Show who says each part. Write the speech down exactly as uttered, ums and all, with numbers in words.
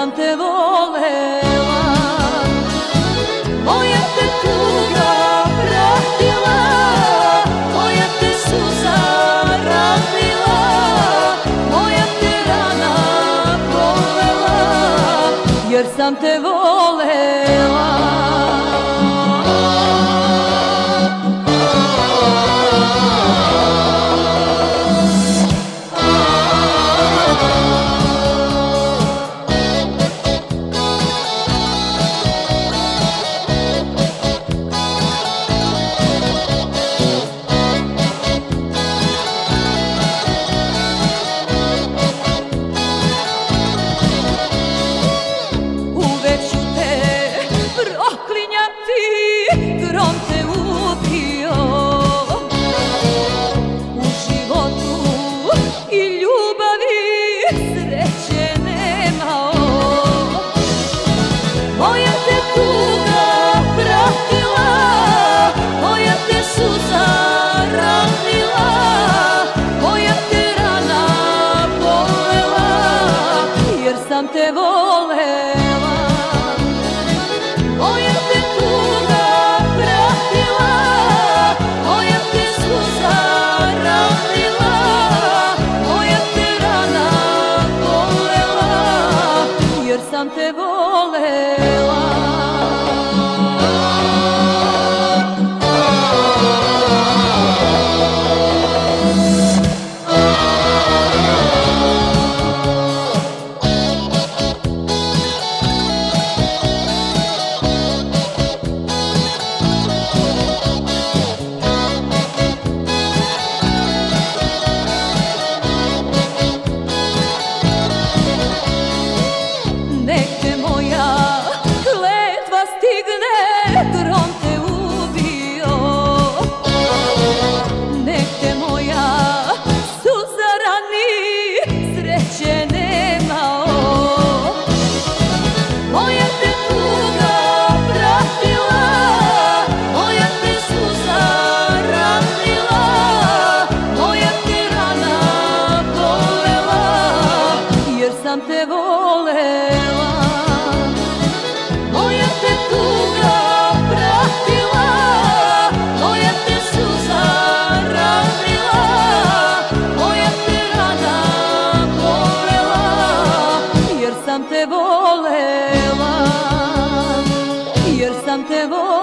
Speaker 1: sam te volela. Moja te tuga pratila, moja te suza razbila, moja te rana bolela, jer sam te volela. Grom te ubio u životu i ljubavi sreće nemao. Moja te tuga pratila, moja te suza razbila, moja te rana bolela, jer sam te volela. Sam te volela. Grom te ubio, nek te moja suza rani, sreće nemao. Moja te tuga pratila, moja te suza razbila, moja te rana bolela, jer sam te volela. Moja te tuga pratila, moja te suza razbila, moja te rana bolela, jer sam te volela, jer sam te volela.